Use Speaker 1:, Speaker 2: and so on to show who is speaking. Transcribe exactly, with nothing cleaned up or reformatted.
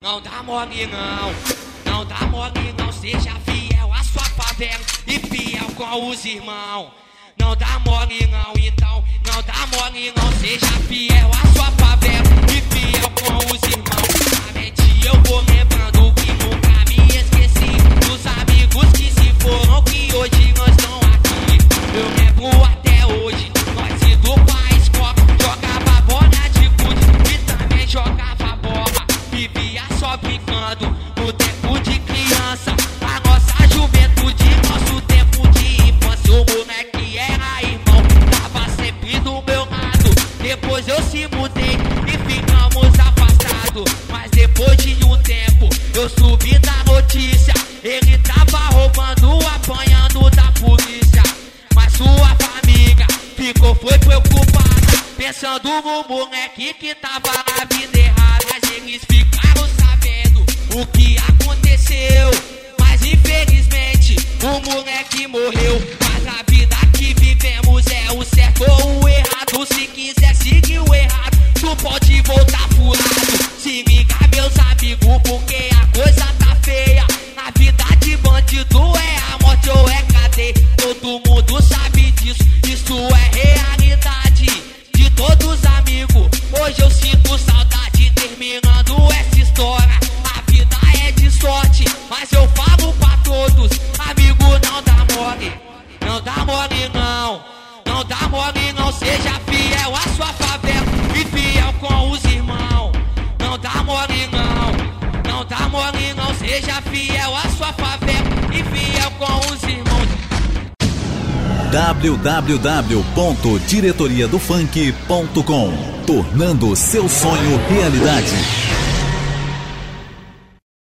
Speaker 1: não dá mole não, não dá mole não, seja fiel à sua favela e fiel com os irmãos. Não dá mole não, então, não dá mole não, seja fiel à sua favela e fiel com os irmãos. Na mente eu vou lembrando que nunca me esqueci dos amigos que se foram, que hoje não estão aqui. Eu lembro até hoje, nós indo pra escola, jogava bola de gude e também jogava bola. Vivia só brincando no tempo de criança, a nossa juventude, nosso tempo de infância. O moleque era irmão, tava sempre do meu lado. Depois eu se mudei e ficamos afastados, mas depois de um tempo eu subi da notícia. Ele tava roubando, apanhando da polícia, mas sua família ficou, foi preocupada, pensando no moleque que tava na vida errada. Mas eles ficaram sabendo o que aconteceu, mas infelizmente o moleque morreu. Mas a vida que vivemos é o certo ou o errado. Se quiser seguir o errado, tu pode voltar furado. Se liga, meus amigos, porque a coisa tá feia. A vida de bandido é a morte ou é cadeia. Todo mundo sabe disso, isso é realidade de todos os amigos. Hoje eu sinto saudade terminando essa história. A vida é de sorte, mas eu falo pra todos, amigo, não dá mole, não dá mole não, não dá mole não, seja fiel à sua favela e fiel com os irmãos. Não dá mole não, não dá mole não, seja fiel à sua favela e fiel com os irmãos.
Speaker 2: w w w ponto diretoria do funk ponto com, tornando seu sonho realidade.